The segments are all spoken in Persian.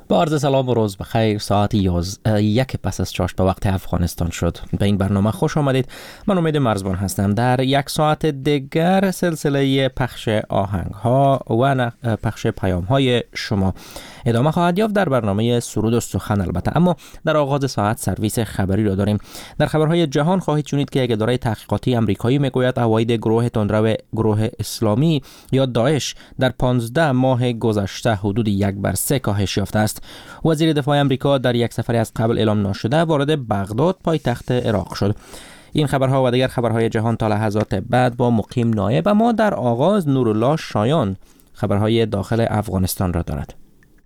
با عرض سلام و روز بخیر. ساعت 1 پس از چاشت به وقت افغانستان شد. به این برنامه خوش آمدید. من امید مرزبان هستم. در یک ساعت دیگر سلسله پخش آهنگ ها و پخش پیام های شما ادامه خواهد یافت در برنامه سرود و سخن البته. اما در آغاز ساعت سرویس خبری را داریم. در خبرهای جهان خواهید شنید که یک اداره تحقیقاتی آمریکایی میگوید عواید گروه تندرو گروه اسلامی یا داعش در 15 ماه گذشته حدود 1/3 کاهش یافته است. وزیر دفاع آمریکا در یک سفری از قبل اعلام نشده وارد بغداد پایتخت عراق شد. این خبرها و دیگر خبرهای جهان تا لحظات بعد با مقیم نایب. اما در آغاز نورالله شایان خبرهای داخل افغانستان را دارد.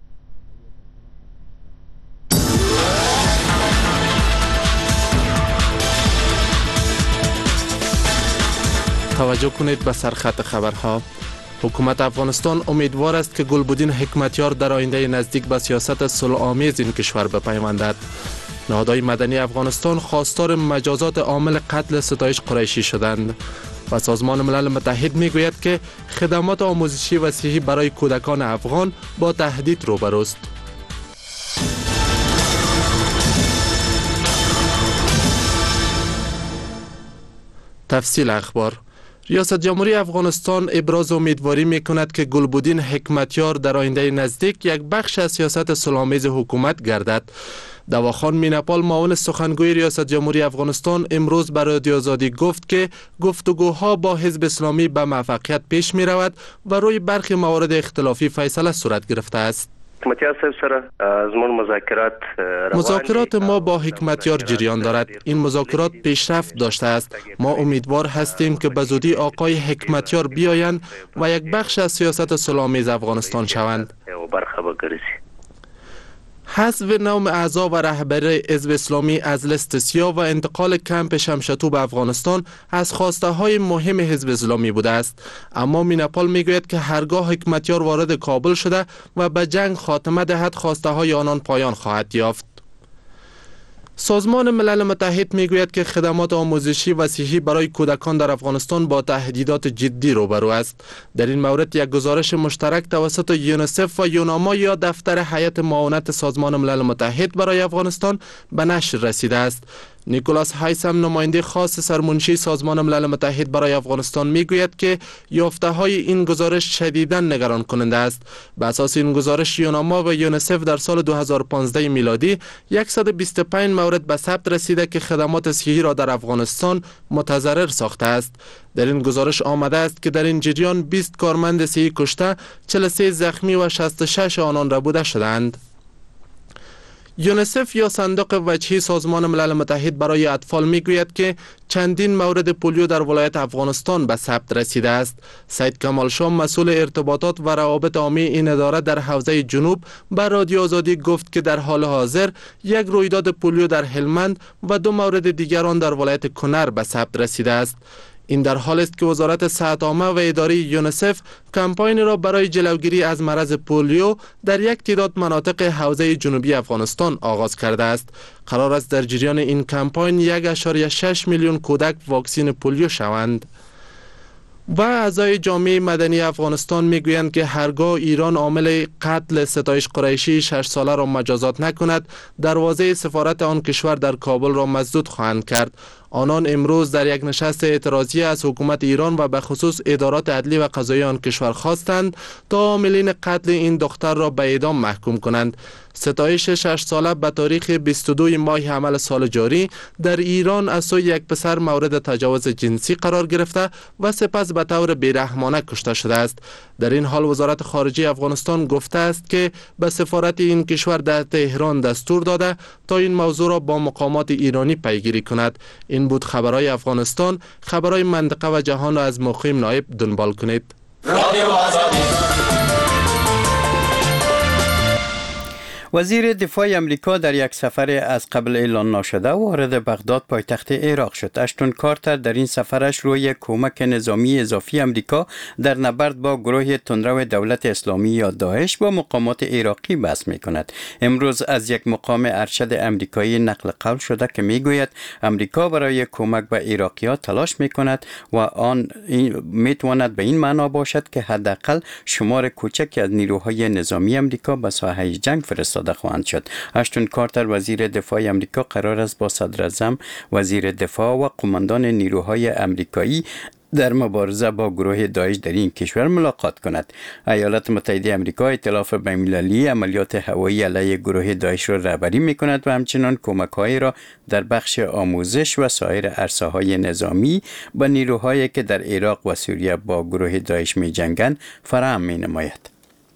توجه کنید به سرخط خبرها. حکومت افغانستان امیدوار است که گلبدین حکمتیار در آینده نزدیک به سیاست صلح‌آمیز این کشور بپیوندد. نهادهای مدنی افغانستان خواستار مجازات عامل قتل ستایش قریشی شدند و سازمان ملل متحد میگوید که خدمات آموزشی و صحی برای کودکان افغان با تهدید روبروست. تفصیل اخبار. ریاست جمهوری افغانستان ابراز امیدواری میکند که گلبدین حکمتیار در آینده نزدیک یک بخش از سیاست صلح‌آمیز حکومت گردد. دواخان میناپال معاون سخنگوی ریاست جمهوری افغانستان امروز بر رادیو آزادی گفت که گفتگوها با حزب اسلامی به موفقیت پیش می رود و روی برخی موارد اختلافی فیصله صورت گرفته است. مذاکرات ما با حکمتیار جریان دارد. این مذاکرات پیشرفت داشته است. ما امیدوار هستیم که به زودی آقای حکمتیار بیایند و یک بخش از سیاست صلح‌آمیز افغانستان شوند. حذف نام اعضا و رهبر حزب اسلامی از لیست سیاه و انتقال کمپ شمشتو به افغانستان از خواسته های مهم حزب اسلامی بوده است. اما میناپال میگوید که هرگاه حکمتیار وارد کابل شده و به جنگ خاتمه دهد خواسته های آنان پایان خواهد یافت. سازمان ملل متحد میگوید که خدمات آموزشی و صحی برای کودکان در افغانستان با تهدیدات جدی روبرو است. در این مورد یک گزارش مشترک توسط یونیسف و یوناما یا دفتر هیئت معاونت سازمان ملل متحد برای افغانستان به نشر رسیده است. نیکولاس هایسم نماینده خاص سرمنشی سازمان ملل متحد برای افغانستان میگوید که یافته های این گزارش شدیداً نگران کننده است. به اساس این گزارش یوناما و یونیسف در سال 2015 میلادی 125 مورد به ثبت رسیده که خدمات صحی را در افغانستان متضرر ساخته است. در این گزارش آمده است که در این جریان 20 کارمند صحی کشته، 43 زخمی و 66 آنان ربوده شدند. یونیسف یا صندوق وجهی سازمان ملل متحد برای اطفال میگوید که چندین مورد پولیو در ولایت افغانستان به ثبت رسیده است. سید کمال شام مسئول ارتباطات و روابط عامی این اداره در حوزه جنوب به رادیو آزادی گفت که در حال حاضر یک رویداد پولیو در هلمند و 2 مورد دیگر آن در ولایت کنر به ثبت رسیده است. این در حال است که وزارت صحت عامه و اداره یونیسف کمپاین را برای جلوگیری از مرض پولیو در یک تعداد مناطق حوزه جنوبی افغانستان آغاز کرده است. قرار است در جریان این کمپاین 1.6 میلیون کودک واکسین پولیو شوند. و اعضای جامعه مدنی افغانستان میگویند که هرگاه ایران عامل قتل ستایش قریشی 6 ساله را مجازات نکند، دروازه سفارت آن کشور در کابل را مسدود خواهند کرد. آنان امروز در یک نشست اعتراضی از حکومت ایران و به خصوص ادارات عدلی و قضایی آن کشور خواستند تا عاملین قتل این دختر را به اعدام محکوم کنند. ستایش 6 ساله به تاریخ 22 ماه حمل سال جاری در ایران از سوی یک پسر مورد تجاوز جنسی قرار گرفته و سپس به طور بیرحمانه کشته شده است. در این حال وزارت خارجه افغانستان گفته است که به سفارت این کشور در تهران دستور داده تا این موضوع را با مقامات ایرانی پیگیری کند. این بود خبرهای افغانستان. خبرهای منطقه و جهان را از مقیم نایب دنبال کنید. وزیر دفاع امریکا در یک سفر از قبل اعلان نشده وارد بغداد پایتخت عراق شد. اشتون کارتر در این سفرش روی کمک نظامی اضافی امریکا در نبرد با گروه تندرو دولت اسلامی یا داعش با مقامات عراقی بحث می‌کند. امروز از یک مقام ارشد امریکایی نقل قول شده که میگوید امریکا برای کمک به عراقی‌ها تلاش می‌کند و آن میتواند به این معنا باشد که حداقل شمار کوچکی از نیروهای نظامی امریکا به ساحه جنگ فرستاده فرستاده خواهند شد. اشتون کارتر وزیر دفاع امریکا قرار است با صدر اعظم، وزیر دفاع و قماندان نیروهای امریکایی در مبارزه با گروه داعش در این کشور ملاقات کند. ایالات متحده آمریکا ائتلاف بین‌المللی عملیات هوایی علیه گروه داعش را رهبری می‌کند و همچنان کمک‌هایی را در بخش آموزش و سایر عرصه‌های نظامی به نیروهایی که در عراق و سوریه با گروه داعش می‌جنگند فراهم می‌نماید.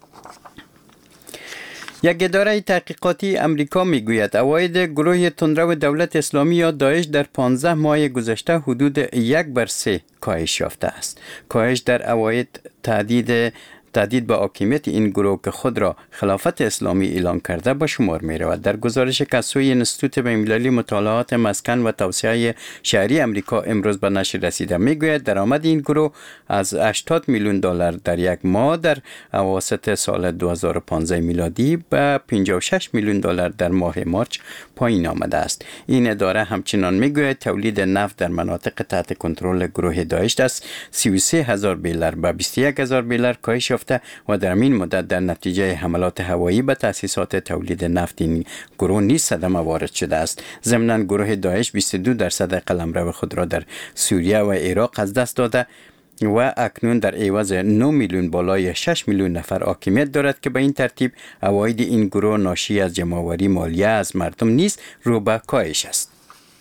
یک اداره تحقیقاتی امریکا میگوید عواید گروه تندرو دولت اسلامی یا داعش در 15 ماه گذشته حدود 1/3 کاهش یافته است. کاهش در عواید تهدید به حاکمیت این گروه که خود را خلافت اسلامی اعلام کرده به شمار می رود. در گزارش که از سوی انستیتوت بین‌المللی مطالعات مسکن و توسعه شهری امریکا امروز به نشر رسیده میگوید درآمد این گروه از 80 میلیون دلار در یک ماه در اواسط سال 2015 میلادی به 56 میلیون دلار در ماه مارچ پایین آمده است. این اداره همچنان میگوید تولید نفت در مناطق تحت کنترل گروه داعش از 33,000 بیلر به 21,000 بیلر کاهش یافته و در این مدت در نتیجه حملات هوایی به تأسیسات تولید نفت این گروه نیز صدمه وارد شده است. ضمناً گروه داعش 22% قلمرو خود را در سوریه و عراق از دست داده و اکنون در عوض 9 میلیون بالای 6 میلیون نفر حاکمیت دارد که به این ترتیب عواید این گروه ناشی از جمع‌آوری مالیه از مردم نیز رو به کاهش است.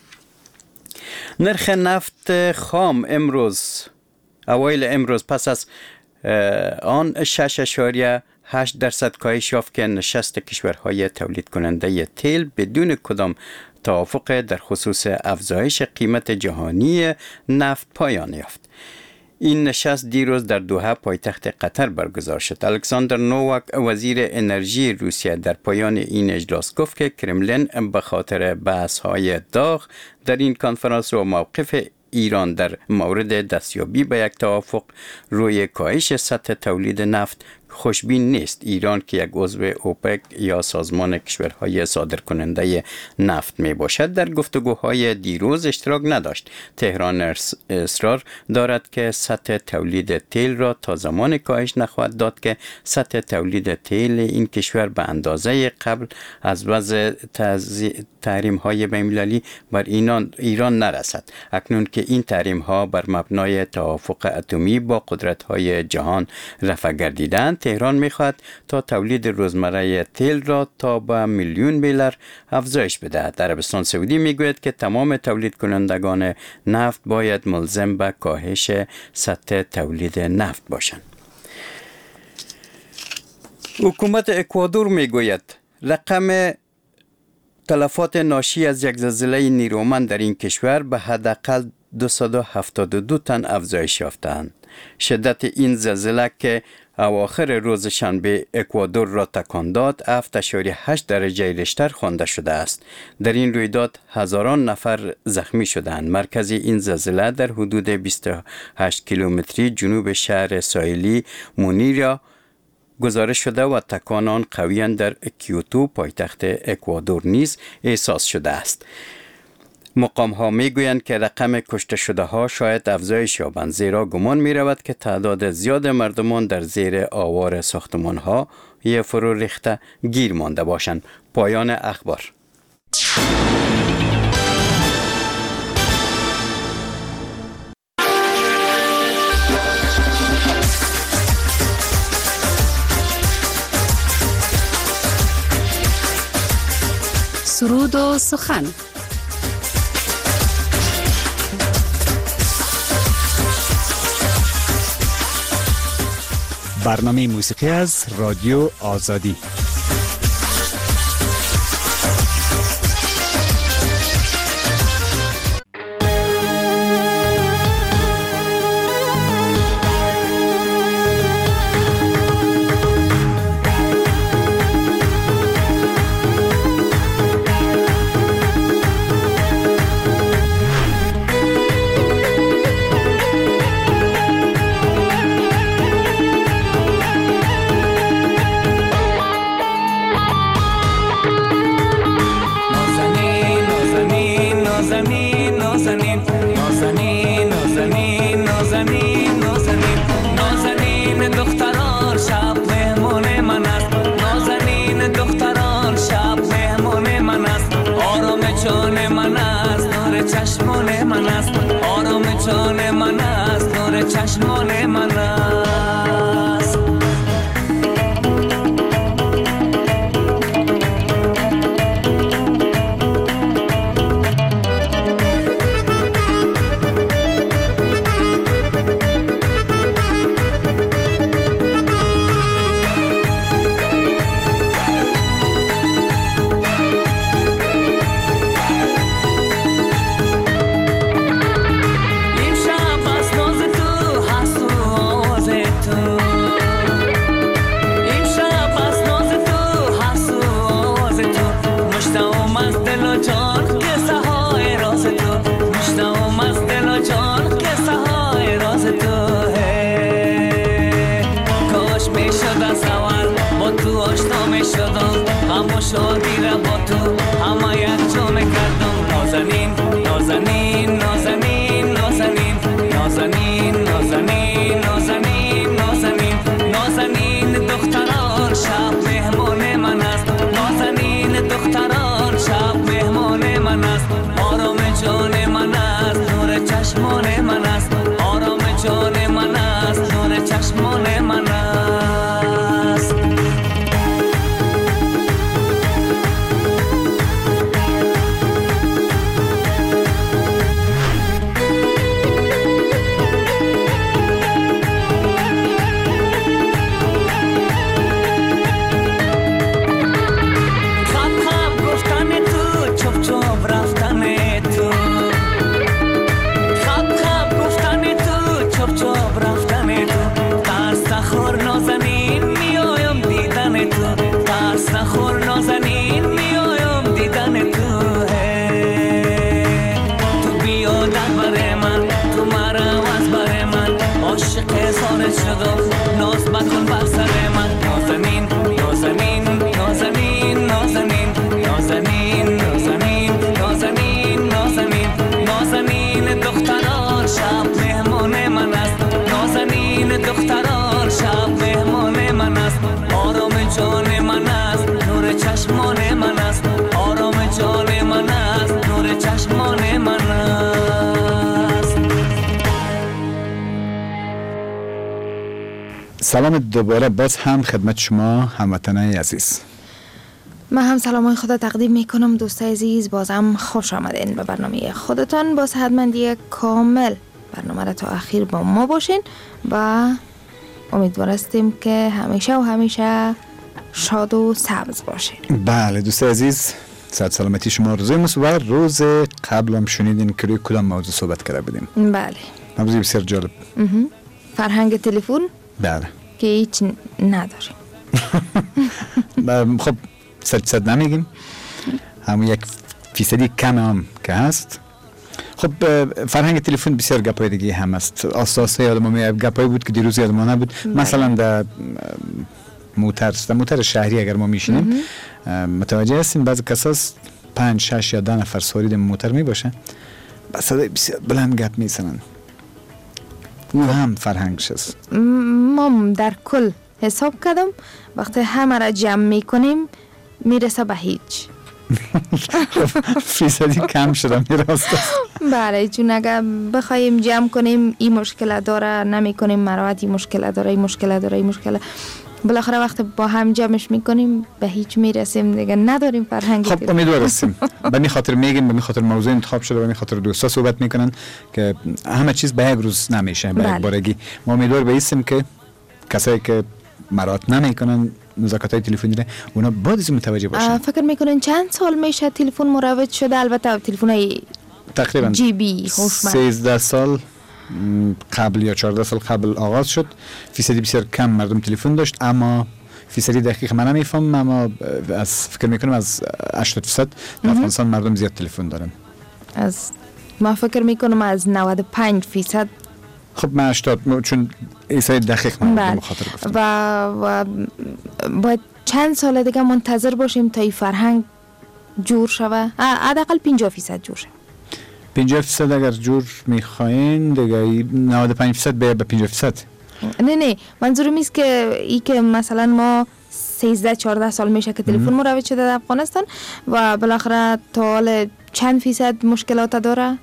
نرخ نفت خام اوایل امروز پس از آن 6.8% کاهش یافت که نشست کشورهای تولید کننده تیل بدون کدام توافق در خصوص افزایش قیمت جهانی نفت پایان یافت. این نشست دیروز در دوحه پایتخت قطر برگزار شد. الکساندر نوواک وزیر انرژی روسیه در پایان این اجلاس گفت که کرملین به خاطر بحث‌های داغ در این کنفرانس و موقف ایران در مورد دستیابی به یک توافق روی کاهش سطح تولید نفت خوشبین نیست. ایران که یک عضو اوپک یا سازمان کشورهای صادرکننده نفت می باشد در گفتگوهای دیروز اشتراک نداشت. تهران اصرار دارد که سطح تولید تیل را تا زمان کاهش نخواهد داد که سطح تولید تیل این کشور به اندازه قبل از وضع تحریم های بین‌المللی بر ایران نرسد. اکنون که این تحریم ها بر مبنای توافق اتمی با قدرت های جهان رفع گردیدند، تهران می‌خواهد تا تولید روزمره تیل را تا به میلیون بیلر افزایش بدهد. عربستان سعودی میگوید که تمام تولید کنندگان نفت باید ملزم به کاهش سطح تولید نفت باشند. حکومت اکوادور میگوید رقم تلفات ناشی از یک زلزله نیرومند در این کشور به حداقل 272 تن افزایش یافتند. شدت این زلزله که اواخر روز شنبه اکوادور را تکان داد 7.8 درجه ریشتر خوانده شده است. در این رویداد هزاران نفر زخمی شدند. مرکز این زلزله در حدود 28 کیلومتری جنوب شهر ساحلی مونیرا گزارش شده و تکان آن قویاً در کیوتو پایتخت اکوادور نیز احساس شده است. مقام ها می گویند که رقم کشته شده ها شاید افزایش یابند، زیرا گمان می رود که تعداد زیاد مردمان در زیر آوار ساختمان ها فرو ریخته گیر مانده باشند. پایان اخبار. سرود و سخن. برنامه موسیقی از رادیو آزادی. من است، آرام جان من است، نور چشمان من است. شادی را با تو همه یک جا میکردم. نازنین نازنین نازنین نازنین نازنین نازنین نازنین نازنین نازنین دختران شب مهمان من است. نازنین دختران شب مهمان من است. آرام جان من است، نور چشمان من است. آرام جان من است، نور چشمان من است. ناز مکن بر سر من. نازنین نازنین نازنین نازنین نازنین نازنین نازنین نازنین نازنین دختران شب مهمان من است. نازنین دختران شب مهمان من است. آرام جان من است، نور چشمان من است. آرام جان من است، نور چشمان من است. سلام دوباره باز هم خدمت شما هموطنان عزیز. من هم سلامای خدا تقدیم میکنم دوستای عزیز. بازم خوش آمدین به برنامه خودتان. با صحتمندی کامل برنامه را تا اخیر با ما باشین و امیدوار هستیم که همیشه و همیشه شاد و سبز باشین. بله دوستای عزیز، صحت سلامتی شما روزی مثبت. روز قبل هم شنیدین که روی کدام موضوع صحبت کرده بودیم؟ بله، موضوع بسیار جالب. فرهنگ تلفن. بله که هیچ نداریم. خب 100% نمیگیم، همون 1% کم هم که هست. خب فرهنگ تلفن بسیار گپای دیگه هم است. اساسه یادم گپای بود که دیروز یادم نبود. مثلا در موتر شهری اگر ما میشینیم متوجه هستیم بعضی کساس 5 6 یا 10 نفر سواری در موتر می باشه، بس صدای بسیار بلند گپ میزنن. او هم فرهنگش است. ما در کل حساب کردم وقتی همه را جمع میکنیم میرسه به هیچ. فیصدی کم شده میراست. بله، چون اگر بخوایم جمع کنیم این مشکل داره، نمی کنیم مراحت این مشکل داره، این مشکل داره، این مشکل، بالاخره وقتی با هم جمعش میکنیم به هیچ میرسیم دیگه. نداریم فرهنگی. خب امیدوار هستیم. به می خاطر میگیم، به می خاطر موضوع انتخاب شده، به می خاطر دوستا صحبت میکنن که همه چیز به یک روز نمیشه، به یک بارگی. ما امیدوار بایستیم که کسایی که مراعات نمیکنن نزاکت‌های تلفنی را اونا باید از متوجه باشن. فکر میکنن چند سال میشه تلفن مروج شده؟ البته تلفن‌های تقریبا جی بی هوشمند 13 سال قبل یا 14 سال قبل آغاز شد. فیصدی بسیار کم مردم تلفن داشت، اما فیصدی دقیق من نمیفهم، اما از فکر میکنم از 80% در افغانستان مردم زیاد تلفن دارن. ما فکر میکنم از 95%. خب من 80 چون ایسای دقیق من مخاطر گفتم. و باید چند سال دیگه منتظر باشیم تا این فرهنگ جور شوه، حداقل 50% جور شوه. 50% اگر جور میخواین دیگه 95% به 50%. نه منظورم است که ای که مثلا ما 13-14 سال میشه که تلفن مروج شده در افغانستان و بالاخره تا حال چند فیصد مشکلات داره؟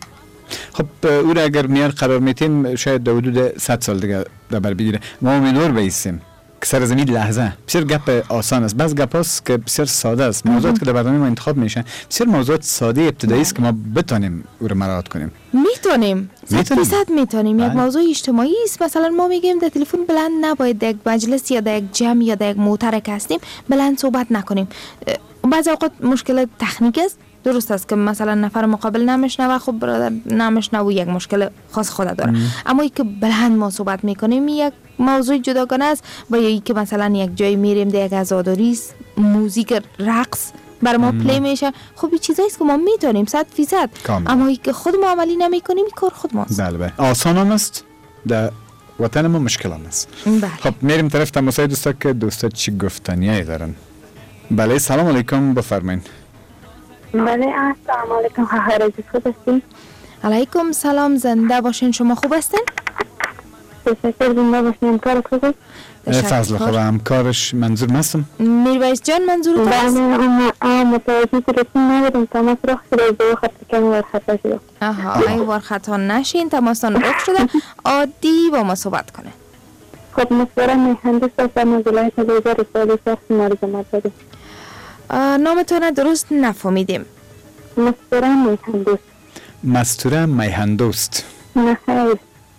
خب او را اگر میار قرار میتیم شاید در حدود 100 سال دیگه در بر بگیره. ما امیدوار بایستیم که سر از این لحظه بسیار گپ آسان است، بعض گپ هاست که بسیار ساده است. موضوعات که در برنامه ما انتخاب میشن بسیار موضوعات ساده ابتدایی است که ما بتونیم او را مراعات کنیم. میتونیم 100% میتونیم. یک موضوع اجتماعی است. مثلا ما میگیم در تلفن بلند نباید در یک مجلس یا در یک جمع یا در یک موتر که هستیم بلند صحبت نکنیم. بعضی اوقات مشکل تکنیک است. درست است که مثلا نفر مقابل نمیشنوه، خب برادر نمیشنوه، یک مشکل خاص خود داره. اما ای که بلند ما صحبت میکنیم یک موضوع جداگانه است. و یا ای که مثلا یک جای میریم در یک عزاداری است، موزیک رقص بر ما پلی میشه، خب این چیزایی است که ما میتونیم 100%. اما ای که خود ما عملی نمیکنیم این کار خود ماست. بله آسان هم است، در وطن ما مشکل هم است. خب میریم طرف تماسای دوستا که دوستا چی گفتنیایی دارن. بله سلام علیکم، بفرمایید. بله السلام علیکم، خواهر عزیز خوب هستین؟ علیکم سلام، زنده باشین. شما خوب هستین؟ تشکر. زنده باشین. کار خوب است؟ فضل خوب. همکارش منظور مستم؟ میرویس جان منظور تو است؟ بله متوجه تلفن نبودم، تماس رخ شده و خط کمی ورخطا شده. ای ورخطا نشین، تماسان رخ شده، عادی با ما صحبت کنه. خب مصوره مهندس هستم از ولایت بیجا رساله شخص ملزمت داریم. نامتون درست نفهمیدیم. مستوره میهندوست. مستوره میهندوست؟ نه خیر،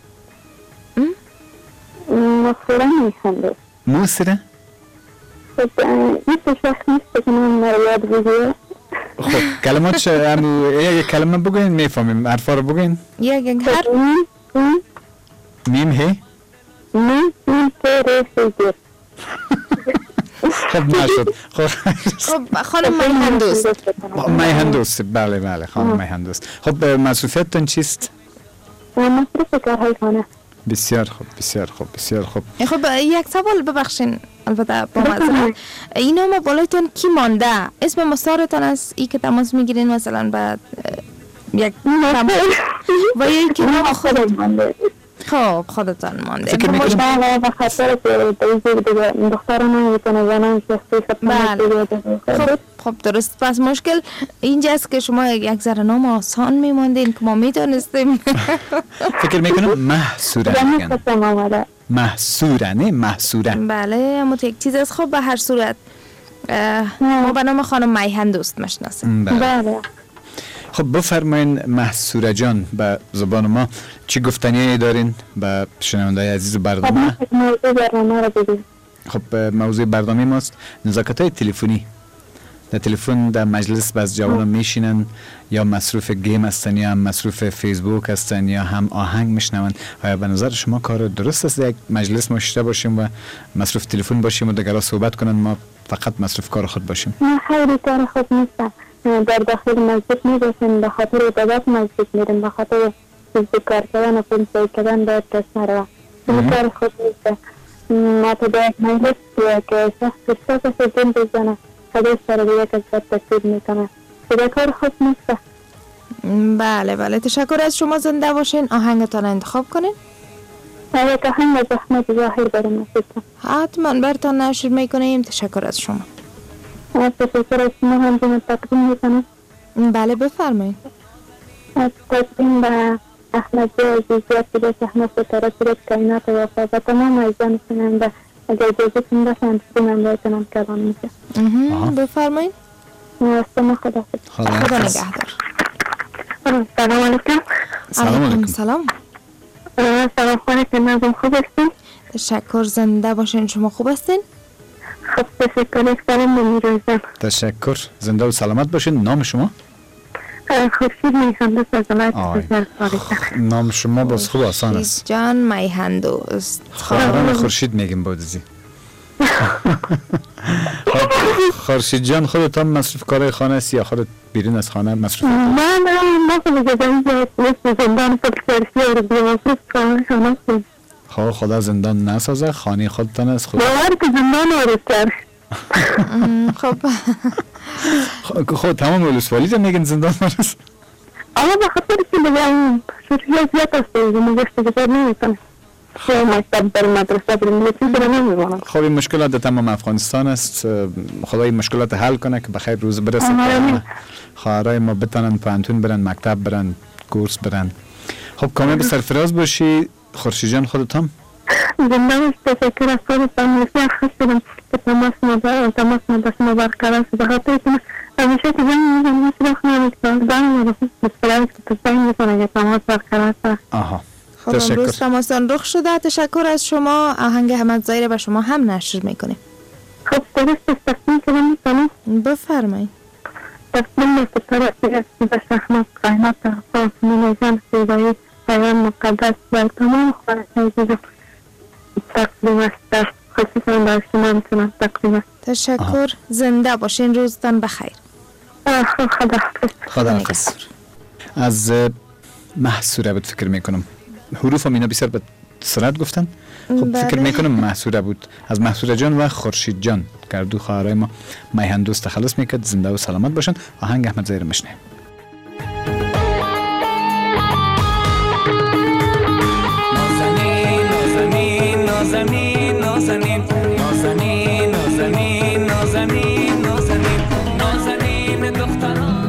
مستوره میهندوست. موسره؟ خب این شخص نیست که من یاد بگیره. خب کلمات یک کلمه بگوین میفهمیم، حرفا رو بگوین. یک حرف. میم هی؟ میم تیره سیگر. خب نشد. خب خانم میهندوست. میهندوست، بله خانم میهندوست. خب مصروفیتتون چیست؟ مصروف کارهای خانه. بسیار خوب. خب یک سوال ببخشین، البته با معذرت، این نام بالایتون کی مانده؟ اسم مستعارتان است ای که تماس میگیرین مثلا بعد یک و یا ای که نام خودت مانده؟ خب خودتان مانده. فکر میکنم به خاطر دختر نمیتونه زنان شخصی خب درست. پس مشکل اینجاست که شما یک ذره نام آسان میماندین که ما میتونستیم. فکر میکنم محصوره میگن. محصوره نه محصوره. بله اما یک چیز از. خب به هر صورت ما به نام خانم میهندوست مشناسیم. بله. خب بفرمایین محصوره جان، به زبان ما چی گفتنی دارین به شنونده‌های عزیز برنامه؟ موضوع برنامه رو بگید. خب موضوع برنامه ماست نزاکت‌های تلفنی. در تلفن در مجلس بعض جوانان میشینن یا مصروف گیم هستن یا هم مصروف فیسبوک هستن یا هم آهنگ میشنون. آیا به نظر شما کار درست است یک مجلس ما باشیم و مصروف تلفن باشیم و دیگران صحبت کنن، ما فقط مصروف کار خود باشیم؟ نه خیلی کار خود نیست. در داخل مسجد میباشیم، به خاطر عبادت مسجد میریم، به خاطر کار کردن و فیلم کردن باید کس نروه. این کار خود نیست. ما تو در یک مجلس که شخص فرصت است جن بزنه خودش سر دیگه که باید تکتیب میکنه، این کار خود نیست. بله تشکر از شما. زنده باشین. آهنگتان انتخاب کنین. یک آهنگ از احمد ظاهر بریم نشیدم. حتما برتان نشر میکنیم. تشکر از شما. تشکر از شما. هم جمع تقدیم میکنم. بله بفرمایید. از تقدیم به احمد عزیزیت که داشت احمد ستاره سرد کائنات وفا و تمام عزیزان شنونده اگر اجازه‌تون باشه من بایدنم کلام میشه. بفرمایید. شما خدا نگهدار. سلام علیکم. علیکم سلام. سلام خانه نظم خوب هستین؟ تشکر. زنده باشین. شما خوب هستین؟ خب تشکر. سلام نمیروزم. تشکر. زنده و سلامت باشین. نام شما؟ خورشید میهندوست از ولایت نام شما باز خوب آسان است. جان میهندوست. خواهران خورشید میگیم بودزی. خورشید جان خودت هم مصروف کارهای خانه است یا خودت بیرون از خانه مصروف؟ من زندان فکرشی رو بیرون مصروف خانه است. خواه خدا زندان نسازه، خانه خودتان است. باور که زندان وارد کرد. خب تمام ولسوالی رو میگن زندان است. اما به خاطر که بگم شوخی زیاد است مگشت گذار نمیکنه. خب این مشکلات در تمام افغانستان است. خدا این مشکلات حل کنه که بخیر روز برسه، خواهرای ما بتانن پانتون برن، مکتب برن، کورس برن. خب کامل به سرفراز باشی خورشید جان. خودت هم زنده باش. تشکر از خودتان. بسیار خوش شدم که تماس ما با شما برقرار شد. بخاطر که همیشه که زنگ میزنم سراغ نمیکنم. زنگ میزنم که زنگ میزنم که تماس برقرار شد. آها. خب امروز تماسان رخ شده. تشکر از شما. آهنگ احمد ظاهر به شما هم نشر میکنیم. خب درست تقدیم کنم میکنم. بفرمایید. تقدیم ستاره به شهمت قیمت فاطمه جان سیدایی پیام مقدس بر تمام خانه عزیز تقدیم است. خصوصا بر شما میتونم تقدیم است. تشکر. زنده باشین. روزتان بخیر. خدا حافظ. خدا حافظ. از محصوره بود فکر میکنم. حروف هم اینا بسیار به سرعت گفتن. خب فکر میکنم محصوره بود. از محصوره جان و خورشید جان که دو خواهرای ما میهن دوست تخلص میکرد. زنده و سلامت باشن. آهنگ احمد ظاهر مشنه. نازنین نازنین نازنین نازنین نازنین نازنین نازنین نازنین دختران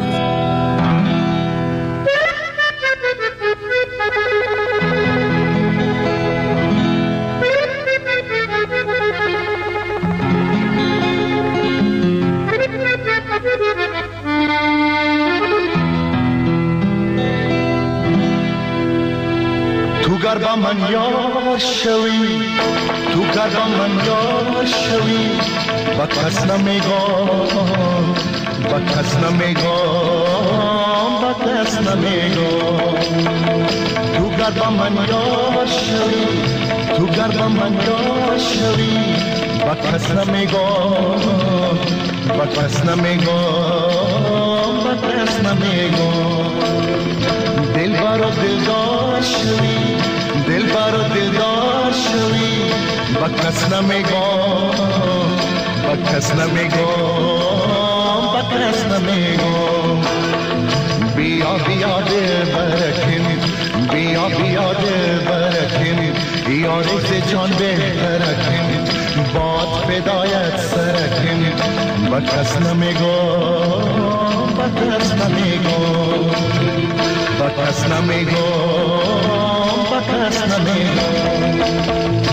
تو گربا من یار شوی، تو گربا من یار شوی، با کس نمیگم، با کس نمیگم، با کس نمیگم. تو گربا من یار شوی، تو گربا من یار شوی، با کس نمیگم، با کس نمیگم، با کس نمیگم. دل بارو دلدار شوی، دل بارو دلدار شوی، با کس نمیگم، با کس نمیگم، با کس نمیگم. بیا بیا دل برکن، بیا بیا دل برکن، یاری ز جان بهترکن، باد فدایت سرکن، با کس نمیگم، با کس نمیگم، با کس نمیگم، با کس نمیگم.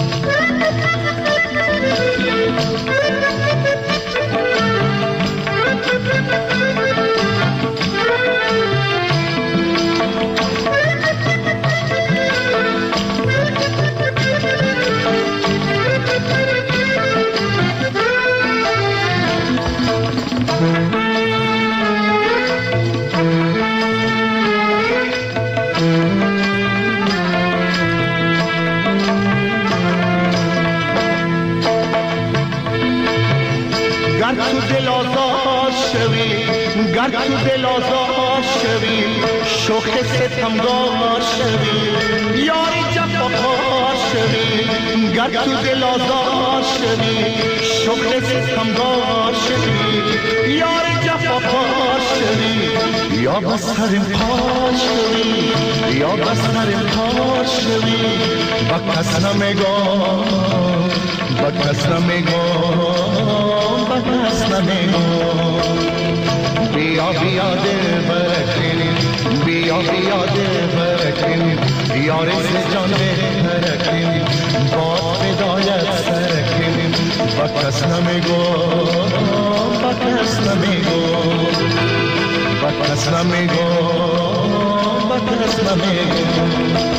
گر تو دل آزار شوی، شوخ ستمگار شوی، یاری جفاکار شوی. گر تو دل آزار شوی، شوخ ستمگار شوی، یاری جفاکار شوی. یا بس سرم پار شوی، یا بس سرم پار شوی، با کس نمیگم، با کس نمیگم، با کس نمیگم. بیا بیا دل برکنی، بیا بیا دل برکنی، یاری ز جان بهترکنی، باد فدایت سرکنی، با کس نمیگم، با کس نمیگم، با کس نمیگم، با کس نمیگم.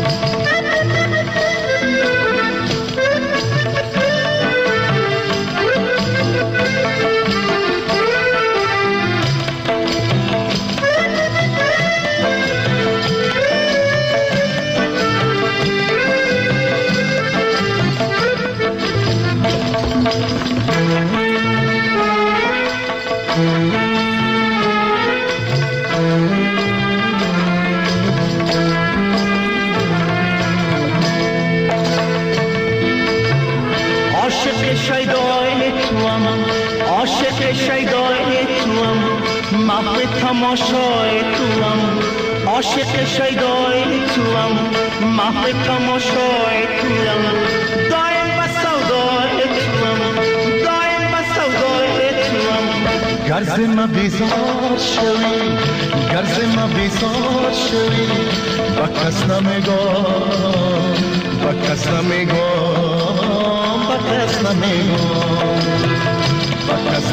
تماشای توام، عاشق شیدای توام، محو تماشای توام، دایم با سودای توام، دایم با سودای توام. گرز ما بیزار شوی گرز ما بیزار شوی با کس نمیگم با کس نمیگم با کس نمیگم با کس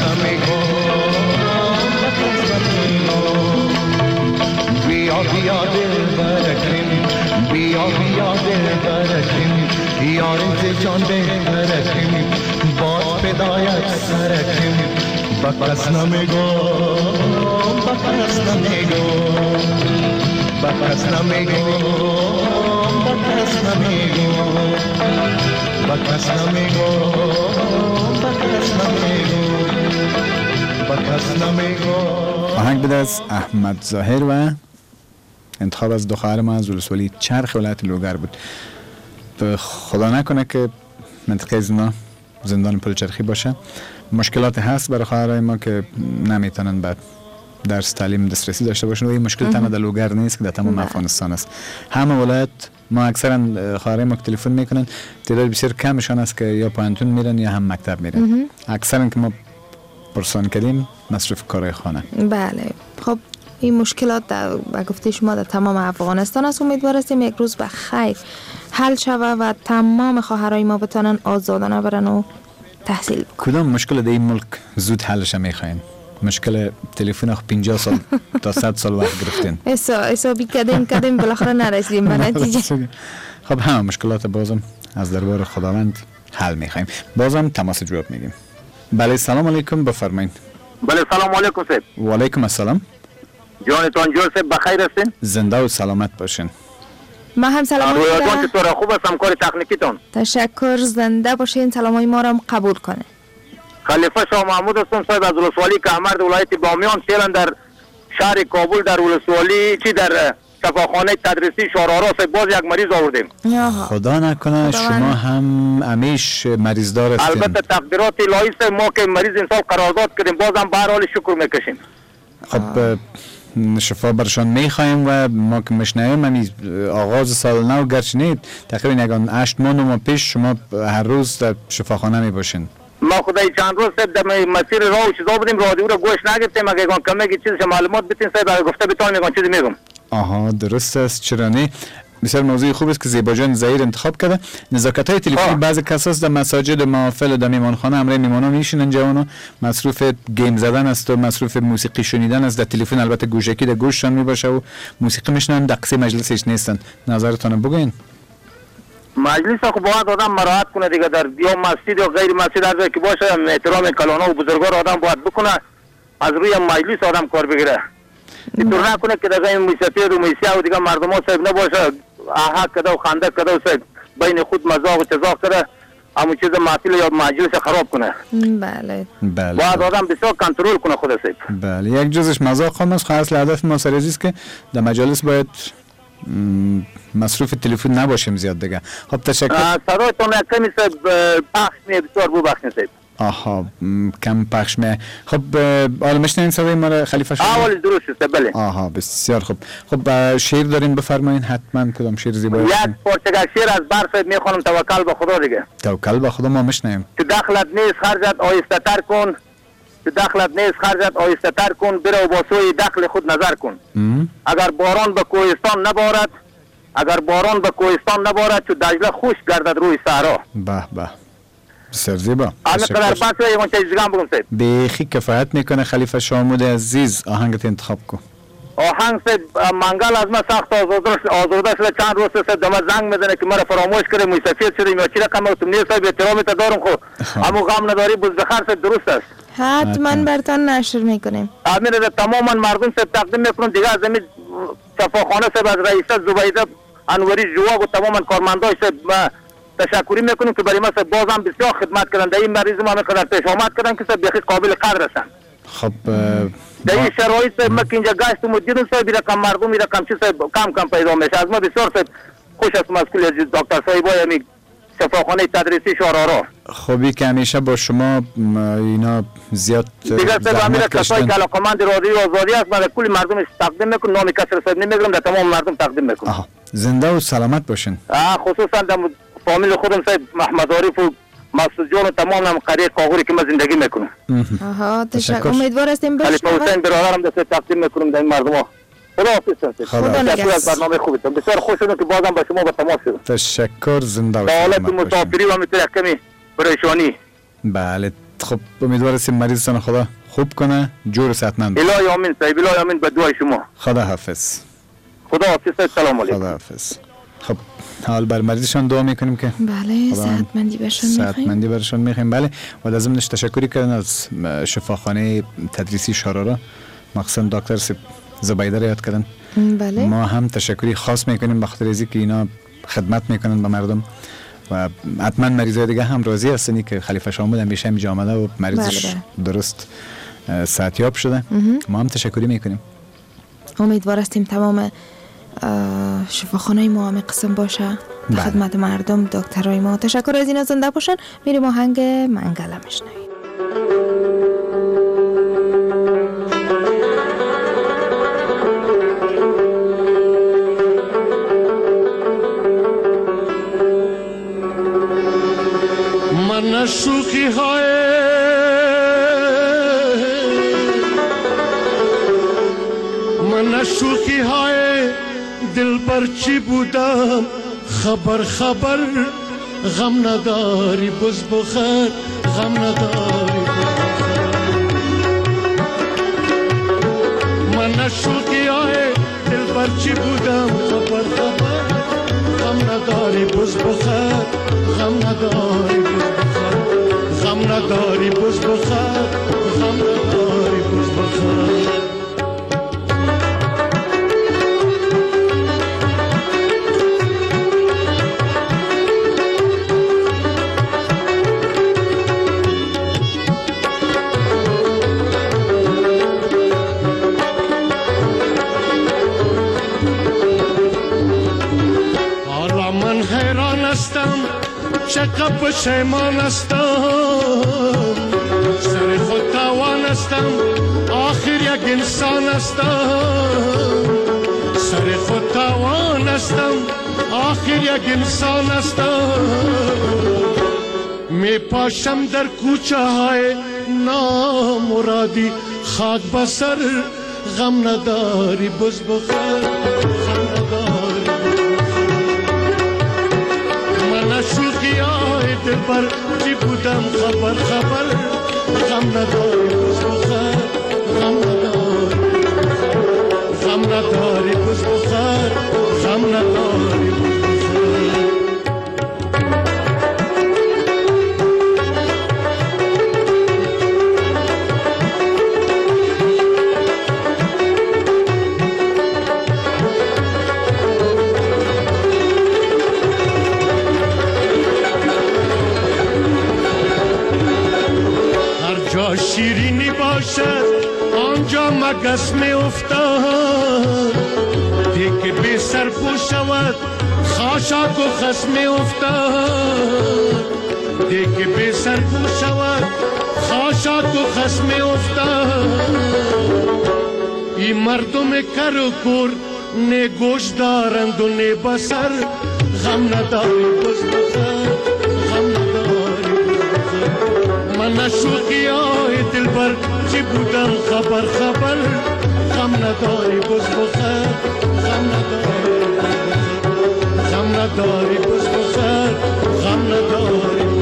نمیگم با کس نمیگم بیا بیا دل برکن بیا بیا دل برکن یار ز جان بهترکن باز فدایت سرکن با کس نمیگم با کس نمیگم با کس نمیگم با کس نمیگم با کس نمیگم با کس نمیگم با کس نمیگم. آهنگ بده از احمد ظاهر و انتخاب از دو خواهر ما از ولسوالی چرخ ولایت لوگر بود. خدا نکنه که منطقه زندان پلچرخی باشه. مشکلات هست برای خواهرای ما که نمیتونن بعد درس تعلیم دسترسی داشته باشن و این مشکل تنها در لوگر نیست که در تمام افغانستان است. همه ولایت ما اکثرا خواهرای ما که تلفن میکنن تعداد بسیار کمشان است که یا پانتون میرن یا هم مکتب میرن. اکثرا که ما پرسان کردیم مصرف کارهای خانه. بله خب این مشکلات به گفته شما در تمام افغانستان است. امیدوار هستیم یک روز به خیر حل شود و تمام خواهرای ما بتونن آزادانه برن و تحصیل بکنن. کدام مشکل در این ملک زود حلش میخواین؟ مشکل تلفن 50 سال تا 100 سال وقت گرفتین. حسابی کردیم بالاخره نرسیدیم به نتیجه. خب همه مشکلات بازم از دربار خداوند حل میخوایم. بازم تماس جواب میگیم. بله سلام علیکم بفرمایید. بله سلام علیکم صاحب. و علیکم السلام. جانتان جور صاحب بخیر هستین؟ زنده و سلامت باشین. ما هم سلام رویاتون چطور خوب است همکار تکنیکیتون؟ تشکر زنده باشین سلامای ما را قبول کنه. خلیفه شاه محمود هستم صاحب از ولسوالی کهمرد ولایت بامیان. فعلا در شهر کابل در ولسوالی چی در شفاخانه تدریسی شارارا صاحب باز یک مریض آوردیم. خدا نکنه شما هم همیش مریض دار هستین. البته تقدیرات الهی صاحب ما که مریض انصاف قرارداد کردیم بازم به هر حال شکر میکشیم. خب شفا برشان میخوایم و ما که مشنویم همی آغاز سال نو گرچه تقریبا یکان 8 ماه پیش شما هر روز در شفاخانه میباشین. ما خدای چند روز صاحب در مسیر راه و چیزا بودیم رادیو رو گوش نگرفتیم اگه یکان کمی چیزش معلومات بتین صاحب گفته بتونم یکان چیزی میگم. آها درست است چرا نه. بسیار موضوع خوب است که زیبا جان ظهیر انتخاب کرده. نزاکت‌های تلفنی بعضی کساس در مساجد محافل در میمانخانه امر میمانان میشینن جوانو مصروف گیم زدن است و مصروف موسیقی شنیدن است. در تلفن البته گوشکی در گوششان میباشه و موسیقی میشنن در قصه مجلسش نیستن. نظرتون بگین. مجلس خو باید آدم مراعات کنه دیگه در یا مسجد یا غیر مسجد هر جایی که باشه احترام کلانه و بزرگوار آدم باید بکنه از روی مجلس آدم کار بگیره. اینطور نکنه که در موسیقی و موسیقی و دیگه مردم ها صاحب نباشه آها کده و خنده کده و صاحب بین خود مزاق و چزاق کده همون چیز محفل یا مجلس خراب کنه. بله باید آدم بسیار کنترل کنه خود صاحب. بله یک جزش مزاق هم است. اصل هدف ما سر است که در مجالس باید مصروف تلفن نباشیم زیاد دیگه. خب تشکر. صدایتون کمی صاحب پخش می بسیار ببخشید صاحب. آها کم پخش می. خب حالا میشنین صدای ما را خلیفه شما؟ اول درست است بله. آها بسیار خوب. خب شعر دارین بفرمایید حتما کدام شعر زیبا. یک پرتگال شعر از بر صاحب میخوانم توکل به خدا دیگه. توکل به خدا ما میشنیم. تو دخلت نیست خرجت آهسته تر کن. تو دخلت نیست خرجت آهسته تر کن برو با سوی دخل خود نظر کن. اگر باران به کوهستان نبارد اگر باران به کوهستان نبارد تو دجله خوش گردد روی صحرا. به به بسیار زیبا. البته پس یه چیز دیگه هم بگم صاحب. بیخی کفایت میکنه خلیفه شامود عزیز. آهنگت انتخاب کن. آهنگ صاحب منگل از من سخت آزرده شده چند روز صاحب دم زنگ میزنه که مرا فراموش کرده مسافر شدیم یا چی رقم تو نیست صاحب احترامی تا دارم خو اما غم نداری بز بخیر صاحب درست است. حتما برتان نشر میکنیم. امیر تماما مردم صاحب تقدیم میکنم دیگه از زمین شفاخانه صاحب از رئیس زبیده انوری جواب و تماما کارمندای صاحب تشکری میکنیم که برای ما صاحب بازم بسیار خدمت کردن. در این مریض ما میقدر پیش آمد کردن که صاحب بخی قابل قدر هستن. خب در این شرایط صاحب ما که اینجا گشتم و دیدم صاحب رقم مردم رقم چی صاحب کم پیدا میشه. از ما بسیار صاحب خوش است مسئول دکتر صاحبای همین شفاخانه تدریسی شارارا. خوبی که همیشه با شما اینا زیاد دیگه صاحب امیر کسایی که علاقمند رادیو آزادی است من کل مردم تقدیم میکنم. نام کسر صاحب نمیگم در تمام مردم تقدیم میکنم. زنده و سلامت باشین. خصوصا در فامیل خودم صاحب محمد عارف و مقصود جان و تمام هم قریه کاغوری که ما زندگی میکنم. آها تشکر. امیدوار هستیم خلیفه حسین برادرم دست تقدیم میکنم در این مردم ها. خدا حافظ. خدا نگهدار. از برنامه خوبتون بسیار خوش شدم که بازم با شما با تماس شدم. تشکر. زنده باشید. حالت مسافری و همینطور کمی پریشانی. بله خب امیدوار هستیم مریضتان خدا خوب کنه، جور و صحتمند. الهی آمین صاحب، الهی آمین به دعای شما. خدا حافظ. خدا حافظ. سلام علیکم. خدا حافظ. خب حال بر مریضشان دعا میکنیم که بله صحتمندی برشون میخوایم. صحتمندی برشون میخوایم. بله و لازمش تشکری کردن از شفاخانه تدریسی شارارا، مخصوصا دکتر زبیده یاد کردن. بله ما هم تشکری خاص میکنیم به خاطر اینکه اینا خدمت میکنن به مردم و حتما مریضای دیگه هم راضی هستن که خلیفه شامل همیشه اینجا آمده و مریضش درست صحتیاب شده. ما هم تشکری میکنیم. امیدوار هستیم تمام شفاخانه ما هم قسم باشه خدمت مردم. دکترای ما تشکر از اینا. زنده باشن. میریم آهنگ منگله میشنویم. من شوخی های دل برچی بودم خبر غم نداری بز بخیر غم نداری من شوخی های دل برچی بودم خبر غم نداری بز بخیر غم نداری غم نداری بز بخیر غم نداری بز بخیر چقدر پشیمان هستم سر خود توان هستم آخر یک انسان هستم سر خود توان هستم آخر یک انسان هستم می پاشم در کوچه های نامرادی خاک بسر غم نداری بز بخیر غم نداری من شوخی های دل بر چی بودم خبر غم نداری بز بخیر غم نداری غم نداری بز بخیر غم نداری شیرینی باشد آنجا مگس می افتاد دیگه بی سر پو شود خاشاک و خس می افتاد دیگه بی سر پو شود خاشاک و خس می افتاد این مردم کر و کور نه گوش دارند و نه بسر غم نداری بز بخیر غم نداری من شوخی های دل بر چی بودم خبر غم نداری بز بخیر غم نداری غم نداری بز بخیر غم نداری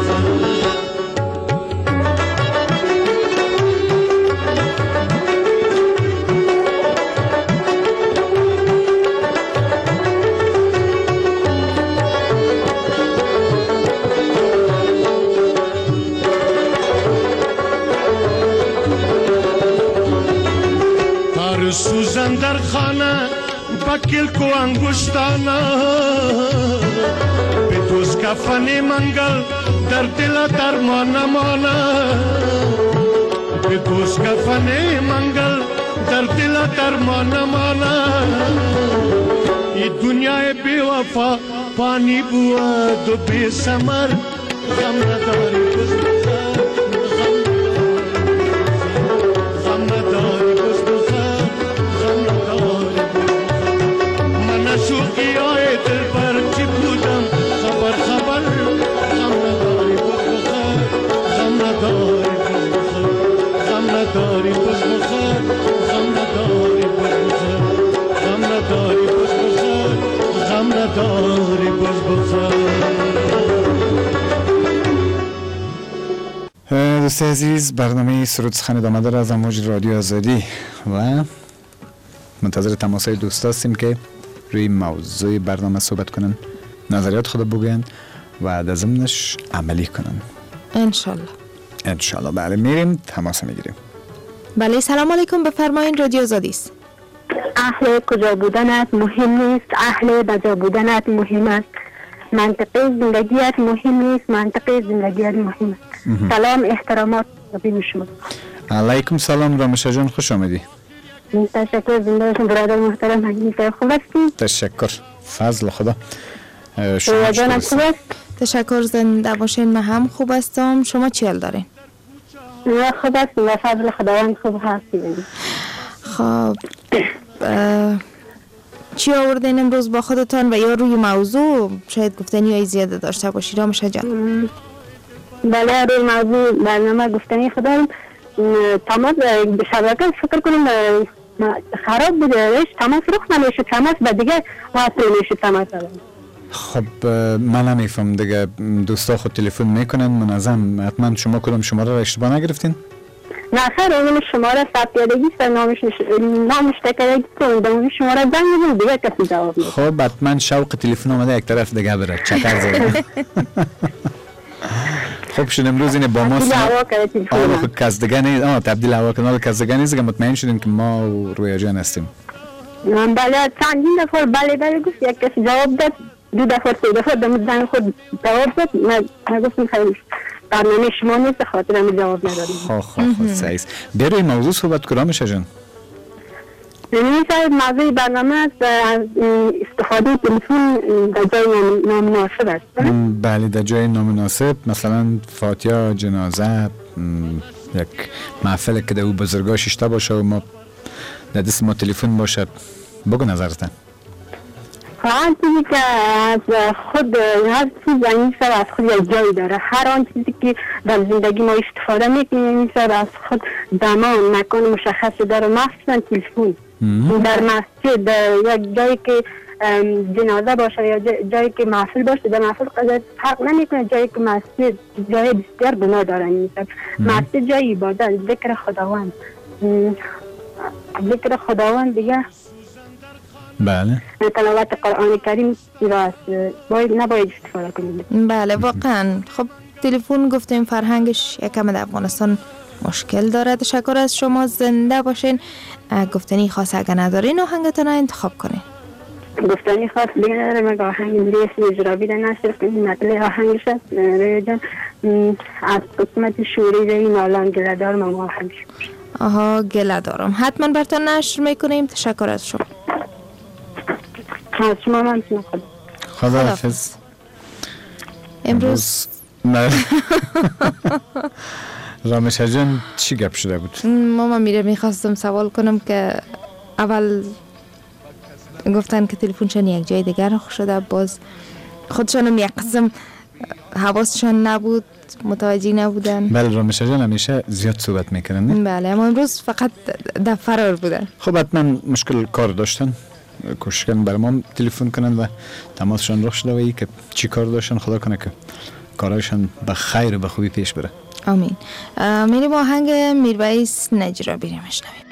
سوزن در خانه بکل کو انگشتانه به دوست کفن منگل در دل درمان مانه به دوست کفن منگل در دل درمان مانه ای دنیای بی وفا پانی بود و بی ثمر غم نداری بز بخیر غم نداری بز بخیر شوخی های دل بر چی بودم خبر غم نداری شنونده عزیز، برنامه سرود سخن ادامه داره از امواج رادیو آزادی و منتظر تماسای دوست هستیم که روی موضوع برنامه صحبت کنن، نظریات خود بگوین و در ضمنش عملی کنن انشالله. بله میریم تماس میگیریم. بله سلام علیکم، بفرمایید رادیو آزادی است. اهل کجا بودنت مهم نیست، اهل بجا بودنت مهم است. منطقه زندگیت مهم نیست، منطقه زندگیت مهم است. سلام، احترامات به شما. علیکم سلام رامشا جان، خوش آمدی. تشکر، زنده باشین برادر محترم. حقیقتا خوب هستی؟ تشکر، فضل خدا. شما جانم خوب است؟ تشکر، زنده باشین. من هم خوب هستم. شما چی حال دارین؟ من خوب هستم و فضل خداوند خوب هستیم. خب چی آوردین امروز با خودتان و یا روی موضوع شاید گفتنی های زیاده داشته باشی رامشا جان؟ بله، روی موضوع برنامه گفتنی خودم تماس شبکه فکر کنم خراب بوده، تماس رخ نمیشه، تماس به دیگه وصل نمیشه تماس. خب من نمیفهم دیگه، دوستا خود تلفن میکنن منظم، حتما شما کدام شماره را اشتباه نگرفتین؟ نه خیر، اون شماره ثبت‌یادگی است، نامش تکراری کنید، اون شماره زنگ بزنید دیگه کسی جواب نمیده. خب حتما شوق تلفن اومده یک طرف دیگه بره، چکر زده. خب شد امروز اینه با ما خود کس دیگه نیست، تبدیل هوا کنال کس دیگه نیست که مطمئن شدیم که ما رویا جان هستیم. بله چندین دفعه بله گفت، یک کسی جواب داد، 2 دفعه 3 دفعه دم زنگ خود جواب داد، من گفتم خیلی برنامه شما نیست، خاطر هم جواب ندادیم. خب صحیح است. بروی موضوع صحبت کنم جان. این موضوع برنامه است استفاده تلفن در جای نامناسب است. بله در جای نامناسب، مثلا فاتحه، جنازه، یک محفل که در او بزرگا ششته باشه و ما در دست ما تلفن باشه. بگو نظرتن. هر چیزی که از خود، هر چیز این سر از خود یک جایی داره. هر آن چیزی که در زندگی ما استفاده میکنیم این سر از خود زمان مکان مشخصی داره، مخصوصا تلفن. در مسجد، یک جایی که جنازه باشه یا جایی که محفل باشه، در محفل قدر فرق نمیکنه. جایی که مسجد جای بسیار گناه داره، مسجد جای عبادت، ذکر خداوند دیگه. بله تلاوت قرآن کریم راست، نباید استفاده کنیم. بله واقعا. خب تلفن گفتیم فرهنگش یکم در افغانستان مشکل داره. تشکر از شما، زنده باشین. گفتنی خاص اگر ندارین آهنگتون انتخاب کنین. گفتنی خاص دیگه نداره، مگه آهنگ میریس اجرابی در نشرف کنیم. مطلع آهنگش هست روی جان از قسمت شوری روی نالان گله دارم هم آهنگش. آها گله دارم، حتما براتون نشر میکنیم. تشکر از شما. از شما من خدا حافظ. امروز رامشا جان چی گپ شده بود؟ ماما میخواستم سوال کنم که اول گفتن که تلفنشان یک جای دیگر رخ شده، باز خودشانم یک قسم حواسشان نبود، متوجه نبودن. بله رامشا جان همیشه زیاد صحبت میکنن. بله اما امروز فقط در فرار بودن. خب حتما مشکل کار داشتن، کوشش کردن برای ما تلفن کنن و تماسشان رخ شده و ای که چی کار داشتن، خدا کنه که کارایشان به خیر و به خوبی پیش بره. آمین. میریم آهنگ میرویس نجرابی رو میشنویم.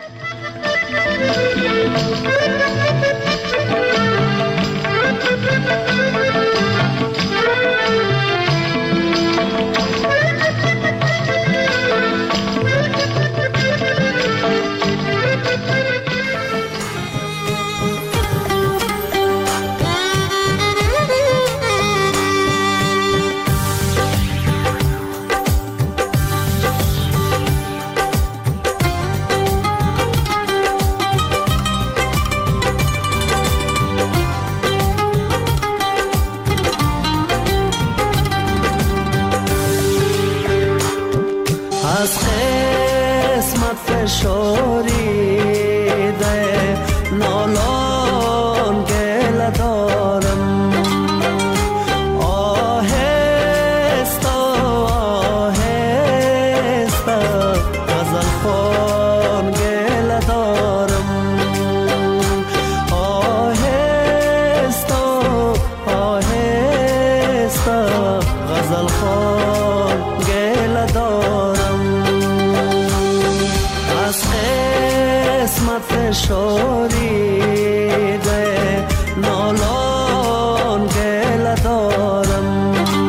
فشاریده نالان گله دارم.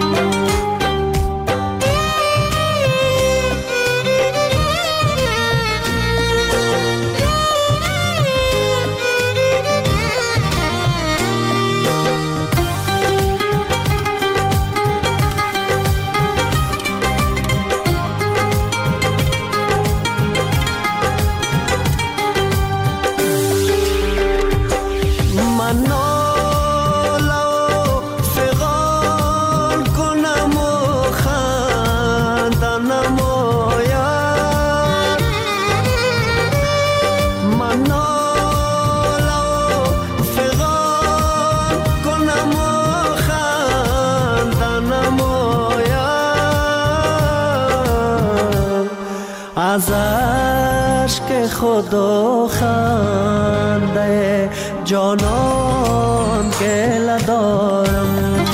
از عشق خدا خنده جانان گله دارم.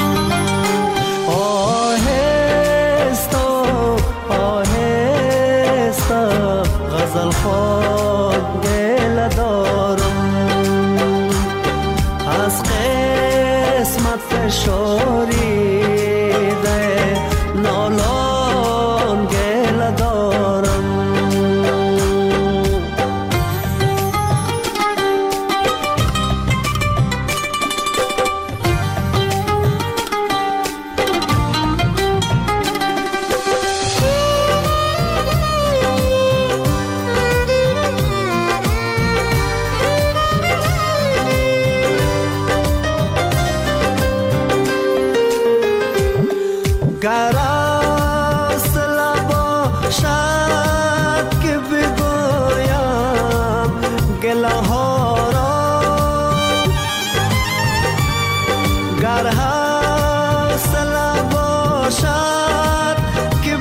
آهسته آهسته غزل خوان گله دارم. از قسمت فشاریده نالان گله دارم. گر اصل باشد که بگویم گله ها را، گر اصل باشد که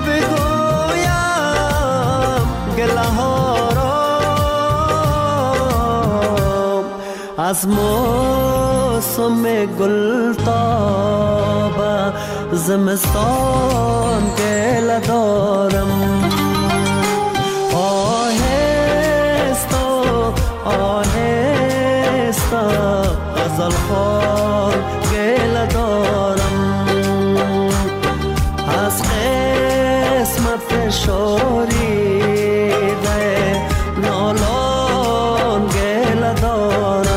بگویم گله ها را، از موسم گلتاب زمستان گله دارم. آهسته آهسته غزل خوان گله دارم. از قسمت فشاریده نالان گله دارم.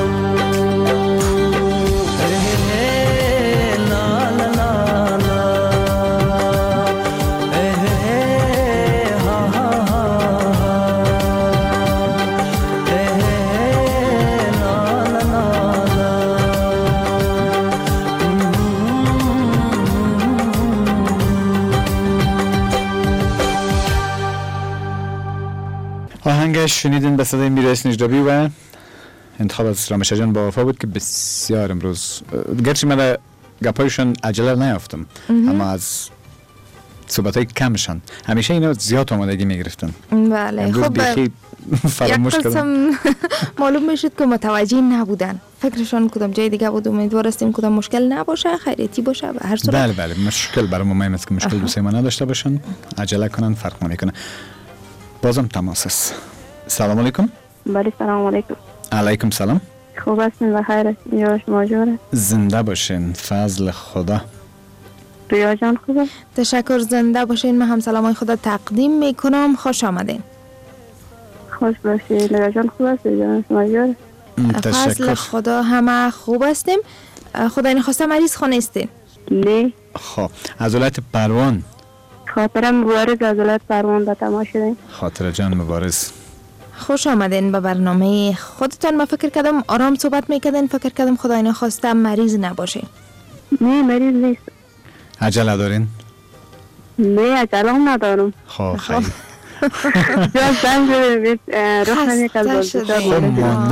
آهنگش شنیدین به صدای میرایس نجدابی و انتخاب از رامش جان با وفا بود که بسیار امروز گرچه من گپایشون عجله نیافتم اما از صحبتای کمشان همیشه اینا زیاد آمادگی میگرفتن. بله خب یک قسم معلوم میشد که متوجه نبودن، فکرشان کدام جای دیگه بود. امیدوار هستیم کدام مشکل نباشه، خیریتی باشه. به هر صورت بله بله مشکل برای ما مهم است که مشکل دوستی ما نداشته باشن، عجله کنن، فرق نمیکنه. بازم تماس است. سلام علیکم. بله سلام علیکم. علیکم سلام. خوب هستین؟ بخیر هستین؟ یا شما جوره؟ زنده باشین، فضل خدا. رویا جان خوبه؟ تشکر، زنده باشین. من هم سلامای خدا تقدیم میکنم. خوش آمدین. خوش باشین. رویا جان خوب هست؟ شما جوره؟ فضل خدا همه خوب هستیم. خدا این خواسته مریض خانه استین؟ نه. خب از ولایت پروان. خاطر مبارز از ولایت پروان به تماش شدیم. خاطر جان مبارز. خوش آمدین به برنامه خودتان. ما فکر کردم آرام صحبت میکردین، فکر کردم خدا این خواسته مریض نباشین. نه مریض نیست. عجله دارین؟ نه عجله هم ندارم. خب خیلی خسته شدن.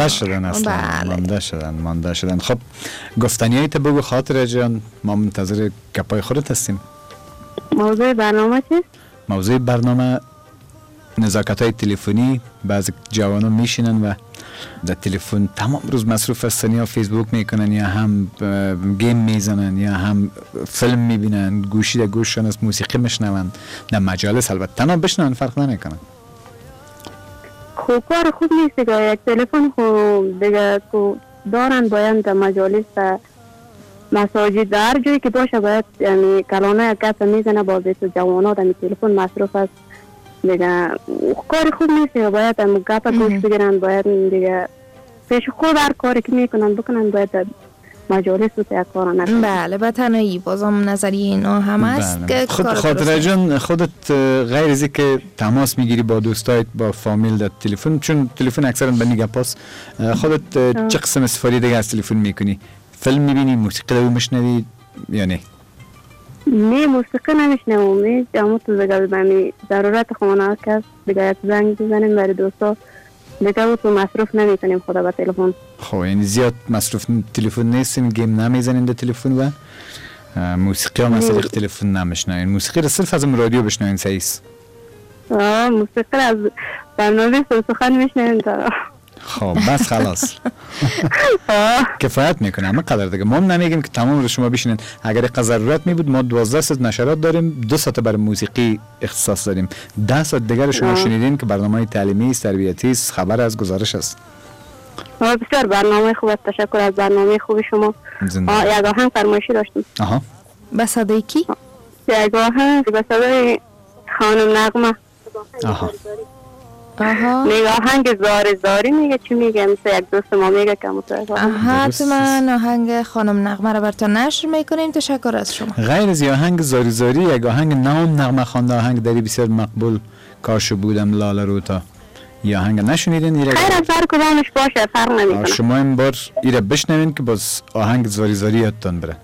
مانده شدن. خب گفتنیایی تو بگو خاطر جان، ما منتظر گپای خودت هستیم. موضوع برنامه چیست؟ موضوع برنامه نزاکت‌های تلفنی. بعضی جوانان میشینن و در تلفن تمام روز مصروف هستن، یا فیسبوک میکنن یا هم گیم میزنن یا هم فیلم میبینن، گوشی در گوششان از موسیقی میشنون، در مجالس البته تنها بشنون فرق نمیکنن. خوب کار خوب نیست که یک تلفن خوب دیگه که دارن باید در مجالس مساجد در هر جایی که باشه باید یعنی کلانه یک کس میزنه با بیت جوانات در تلفن مصروف است دیگه کار خوب نیست که باید هم گپ گوش بگیرن باید دیگه پیش خود هر کاری که میکنن بکنن باید مجالس رو یک کار نکنن. بله به تنهایی بازم نظریه اینا هم هست که خاطره جان خودت غیر از که تماس میگیری با دوستایت با فامیل در تلفن چون تلفن اکثرا به نگپاس خودت چه قسم استفاده دیگه از تلفن میکنی؟ فیلم میبینی موسیقی رو میشنوی یا نه؟ نه موسیقی نمیشنوم اما تو دیگه بمی ضرورت خونه که دیگه یک زنگ بزنیم برای دوستا دیگه تو مصروف نمیکنیم خدا با تلفن. خب یعنی زیاد مصروف تلفن نیستین گیم نمیزنین در تلفن و موسیقی هم از تلفن نمیشنوین موسیقی رو صرف از رادیو بشنوین سعیس؟ موسیقی از برنامه سخن میشنوین تا خب بس خلاص کفایت میکنه اما قدر دیگه ما نمیگیم که تمام رو شما بشینین اگر ضرورت می بود ما 12 ساعت نشرات داریم 2 ساعت برای موسیقی اختصاص داریم 10 ساعت دیگر شما شنیدین که برنامه تعلیمی تربیتی خبر از گزارش است. بسیار برنامه خوب است تشکر از برنامه خوب شما. یک آهنگ فرمایشی داشتم. به صدای کی؟ یک آهنگ به صدای خانم نغمه. میگه آهنگ زاری میگه چی میگه مثل یک دوست ما میگه که متوجه حتما آهنگ خانم نغمه رو براتون نشر میکنیم. تشکر از شما. غیر از آهنگ زاری یک آهنگ نام نغمه خوانده آهنگ داری بسیار مقبول کاش بودم لاله روتا یا آهنگ نشنیدین؟ خیر از هر کدامش باشه فرق نمیکنه. شما این بار ایره بشنوین که باز آهنگ زاری یادتون بره.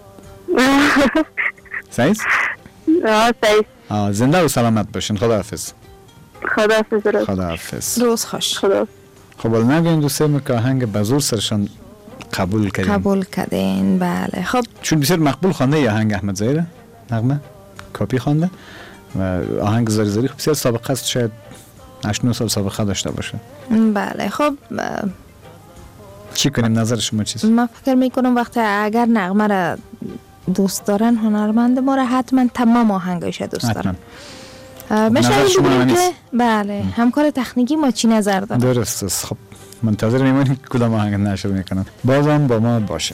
سعید؟ سعید زنده و سلامت باشین. خداحافظ. خداحافظ. روز خوش. خب الان نگوین دوستان که آهنگ بزرگ سرشان قبول کردین. بله خب چون بسیار مقبول خوانده یا آهنگ احمد زاهر نغمه کاپی خوانده و آهنگ زاری بسیار سابقه است شاید 8-9 سال سابقه داشته باشه. بله خب چی کنیم نظر شما چیست؟ من فکر میکنم وقتی اگر نغمه را دوست دارن هنرمند ما را حتما تمام آهنگش دوست دارن. که بله همکار تکنیکی ما چی نظر دارن؟ درست است. خب منتظر میمونیم که کدام آهنگ نشر میکنن. بازم با ما باشیم.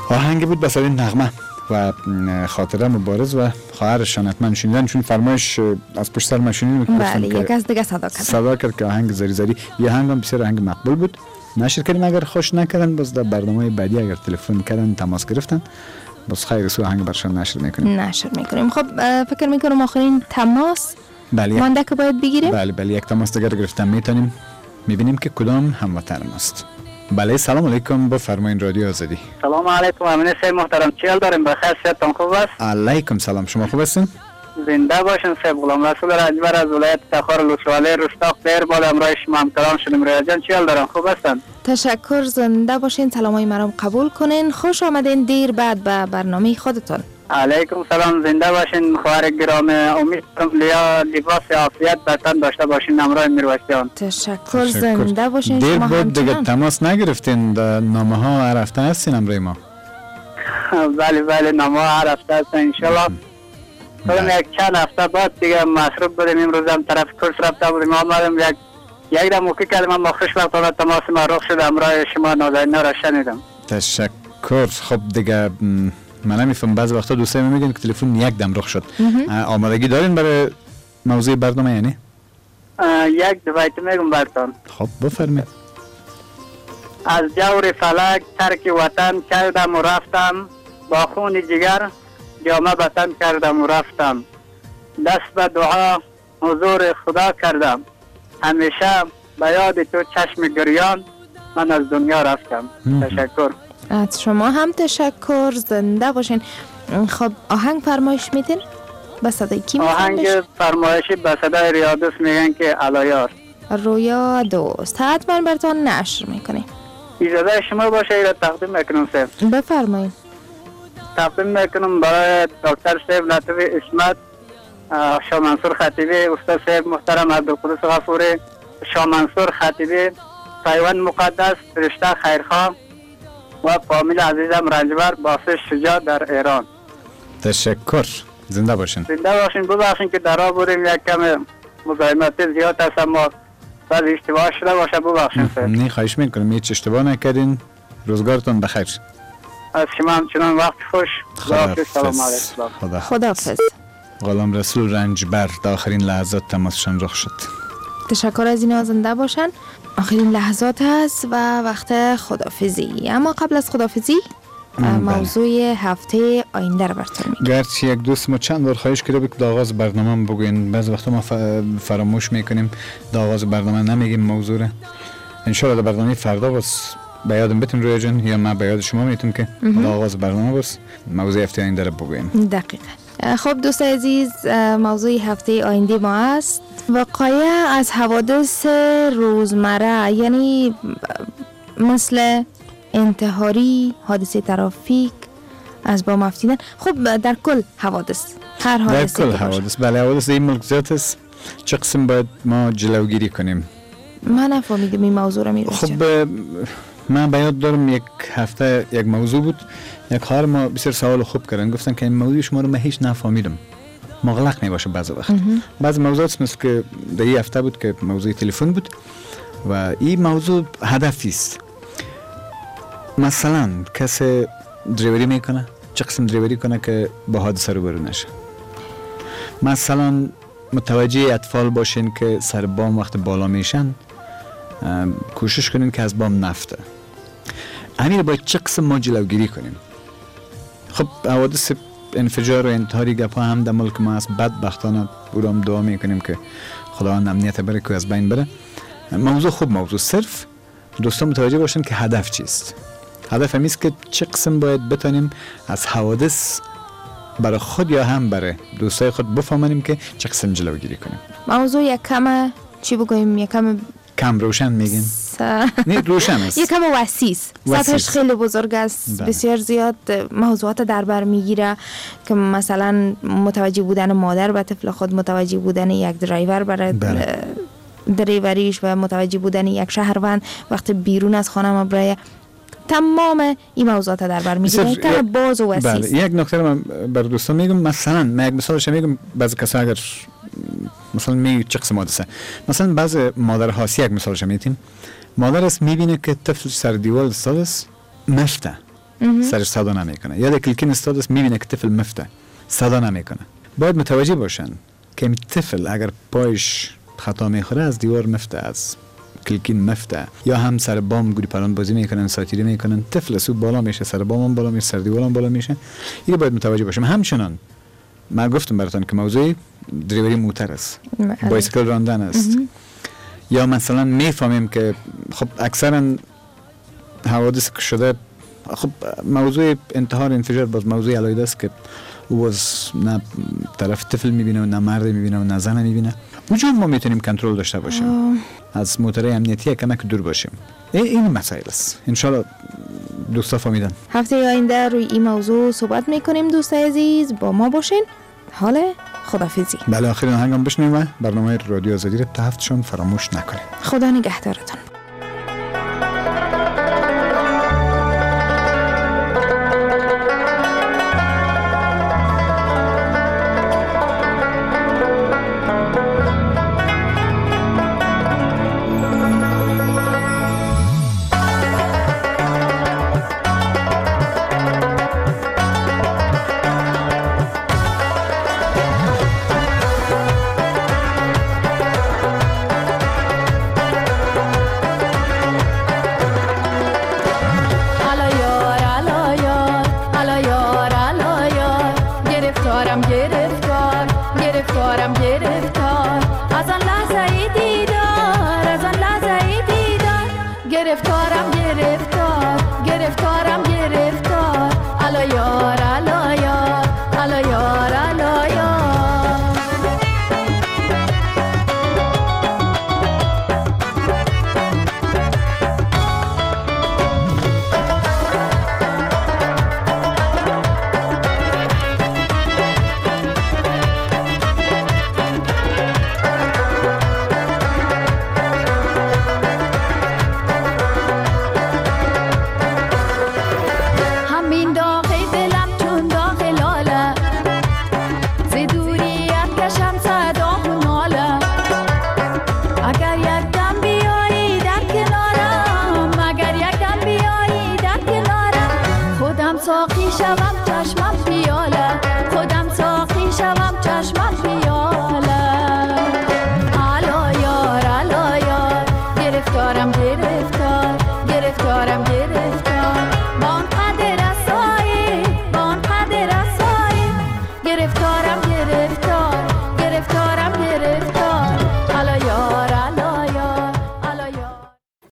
آهنگ بود بسیار نغمه و خاطره مبارز و خواهرشان حتما شنیدن، چون فرمایش از پشت سر ما شنیدیم. بله، یک از دیگه صدا کرد که آهنگ زری زری. یه آهنگ هم بسیار آهنگ مقبول بود. نشر کردیم، اگر خوش نکردن باز در برنامه بعدی اگر تلفن کردن تماس گرفتن باز خیر سو آهنگ برشان نشر میکنیم. خب فکر میکنم آخرین تماس مانده که باید بگیریم. بله یک تماس دیگر گرفتن میتونیم میبینیم که کدام هموطن ماست. بله سلام علیکم، بفرمایید رادیو آزادی. سلام علیکم امین صاحب محترم، چی حال دارین؟ بخیر صحتتون خوب است؟ علیکم سلام، شما خوب هستین؟ زنده باشین صاحب. غلام رسول رجبر از ولایت تخار لوسواله رستاق دیر باد امروز شما همکاران شدیم. ریا جان چی حال دارن؟ خوب هستن؟ تشکر، زنده باشین. سلامای مرام قبول کنین. خوش آمدین دیر بعد به برنامه خودتون. علیکم سلام، زنده باشین خواهر گرامی. امیدوارم لباس عافیت به تن داشته باشین امروز میروزیان. تشکر، زنده باشین. دیر بود دیگه تماس نگرفتین، نامه ها رفته هستین امروز ما؟ بله نامه ها رفته هستن ان شاء الله. یک چند هفته بعد دیگه مصروف بودیم. امروز هم طرف کورس رفته بودیم، آمدم یک دم موقع کردم ما خوش وقتانه تماس ما رخ شد امروز شما نازنین را شنیدم. تشکر. خب دیگه من نمیفهم بعضی وقتا دوستای من میگن که تلفن یک دم رخ شد. آمادگی دارین برای موضوع برنامه؟ یعنی یک دو بیت میگم براتون. خب بفرمایید. از جور فلک ترک وطن کردم و رفتم، با خون جگر جامه وطن کردم و رفتم، دست به دعا حضور خدا کردم، همیشه به یاد تو چشم گریان من از دنیا رفتم. تشکر. از شما هم تشکر، زنده باشین. خب آهنگ فرمایش میتین؟ به صدای کی میخوان؟ آهنگ فرمایشی به صدای ریا دوست میگن که علایار. رویا دوست حتما براتون نشر میکنیم. اجازه شما باشه ایرا تقدیم میکنم صاحب. بفرمایید. تقدیم میکنم برای دکتر صاحب لطیف اسمت، شاه منصور خطیبی، استاد صاحب محترم عبدالقدوس غفوری، شاه منصور خطیبی، پیوند مقدس، فرشته خیرخواه و فامیل عزیزم رنجبر باسط شجاع در ایران. تشکر، زنده باشین. زنده باشین. ببخشین که درا بودیم، یک کم مزاحمت زیاد هست اما بعد اشتباه شده باشه ببخشین. نه خواهش میکنم، هیچ اشتباه نکردین. روزگارتون بخیر. از شما همچنان وقت خوش. سلام علیکم. خداحافظ. غلام رسول رنجبر در آخرین لحظات تماسشان رخ شد. تشکر از این زنده باشن. آخرین لحظات هست و وقت خداحافظی. اما قبل از خداحافظی موضوع هفته آینده رو براتون میگم. گرچه یک دوست ما چند بار خواهش کرده بود که آغاز برنامه بگوین، بعضی وقتا ما فراموش میکنیم آغاز برنامه نمیگیم موضوع رو. ان شاء الله برنامه فردا باز به یادم بتون رویا جان یا من به یاد شما میتونم که آغاز برنامه باز موضوع هفته آینده رو بگوین. دقیقاً. خب دوست عزیز، موضوع هفته آینده ما است وقایع از حوادث روزمره، یعنی مثل انتحاری، حادثه ترافیک، از بام افتیدن. خب در کل حوادث، هر حادثه در کل حوادث. بله حوادث این ملک زیاد است. چه قسم باید ما جلوگیری کنیم؟ من نفهمیدم این موضوع رو میروز. خب من بیاد دارم یک هفته یک موضوع بود، یک خواهر ما بسیار سوال خوب کردن، گفتن که این موضوع شما رو من هیچ نفهمیدم. مغلق میباشه بعضی وقت. بعضی موضوعات مثل که در این هفته بود که موضوع تلفن بود و این موضوع هدفی است. مثلا کسی دریوری میکنه، چه قسم دریوری کنه که با حادثه روبرو نشه. مثلا متوجه اطفال باشین که سر بام وقت بالا میشن کوشش کنین که از بام نفته. همین باید چه قسم ما جلوگیری کنیم. خب حوادث انفجار و انتحاری گپا هم در ملک ما است. بدبختانه برام دعا میکنیم که خداوند امنیت بره که از بین بره. موضوع خوب موضوع، صرف دوستان متوجه باشن که هدف چیست. هدف همیست که چه قسم باید بتانیم از حوادث برای خود یا هم برای دوستای خود بفهمانیم که چه قسم جلوگیری کنیم. موضوع یک کم چی بگویم، یک کم روشن میگین؟ نه روشن است. یک کم وسیس. سطحش خیلی بزرگ است. بسیار زیاد موضوعات در بر میگیره که مثلا متوجه بودن مادر به طفل خود، متوجه بودن یک درایور برای دریوریش و متوجه بودن یک شهروند وقتی بیرون از خانه ما برای تمام این موضوعات در بر میگیره که باز و وسیع. بله یک نکته من بر دوستان میگم. مثلا من یک مثالش میگم، بعضی کسا اگر مثلا میگه چه قسم حادثه، مثلا بعضی مادرها یک مثالش میتیم، مادر است میبینه که طفل سر دیوار ایستاده است مفته سرش صدا نمیکنه. یا کلکین استاد است میبینه که طفل مفته صدا نمیکنه. باید متوجه باشن که این طفل اگر پایش خطا میخوره از دیوار مفته، از کلکین مفته، یا هم سر بام گوری پران بازی میکنن، ساتیری میکنن، طفل سو بالا میشه، سر بام هم بالا میشه، سر دیوار هم بالا میشه. اینو باید متوجه باشیم. همچنان من گفتم براتون که موضوع دریوری موتر است، بایسکل راندن است. یا مثلا میفهمیم که خب اکثرا حوادث که شده، خب موضوع انتحار انفجار باز موضوع علیحده است که او باز نه طرف طفل میبینه و نه مرد میبینه و نه زن میبینه. اونجا ما میتونیم کنترل داشته باشیم، از موتورهای امنیتی کمک دور باشیم. این مسائل است. انشالله دوستا فهمیدن. هفته آینده روی این موضوع صحبت میکنیم. دوستای عزیز با ما باشین. حال خدافظی. بله، آخرین هنگام بشنویم و برنامه رادیو آزادی رو تا هفتهشون فراموش نکنیم. خدا نگهدارتون. گرفتارم گرفتار با